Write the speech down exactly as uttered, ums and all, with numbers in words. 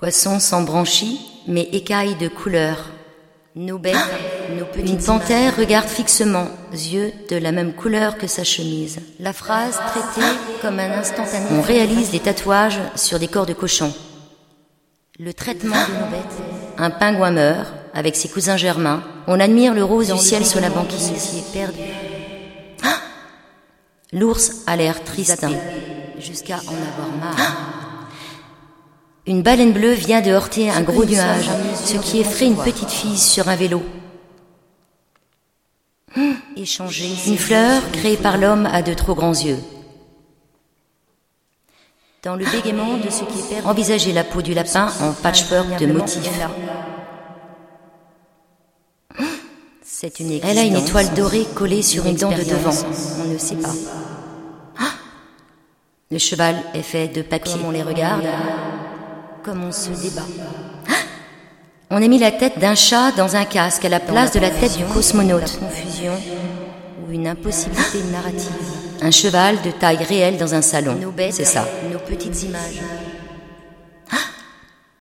Poisson sans branchies, mais écailles de couleur. Nos bêtes, nos petites Une panthère regarde fixement, yeux de la même couleur que sa chemise. La phrase traitée comme un instantané. On réalise des tatouages sur des corps de cochons. Le traitement de nos bêtes. Un pingouin meurt avec ses cousins germains. On admire le rose du ciel sur la banquise. Est perdu. Ah, l'ours a l'air triste, jusqu'à en avoir marre. Une baleine bleue vient de heurter un gros nuage, ce qui effraie une petite fille sur un vélo. Échanger. Une fleur créée par l'homme a de trop grands yeux. Dans le bégaiement de ce qui est perdu, envisager la peau du lapin en patchwork de motifs. C'est une Elle a une étoile dorée collée sur une dent de devant. On ne sait pas. Le cheval est fait de papier. Comme on les regarde, comme on se débat. On a mis la tête d'un chat dans un casque à la place de la tête du cosmonaute. Confusion ou une impossibilité narrative. Un cheval de taille réelle dans un salon. C'est ça. Nos petites images.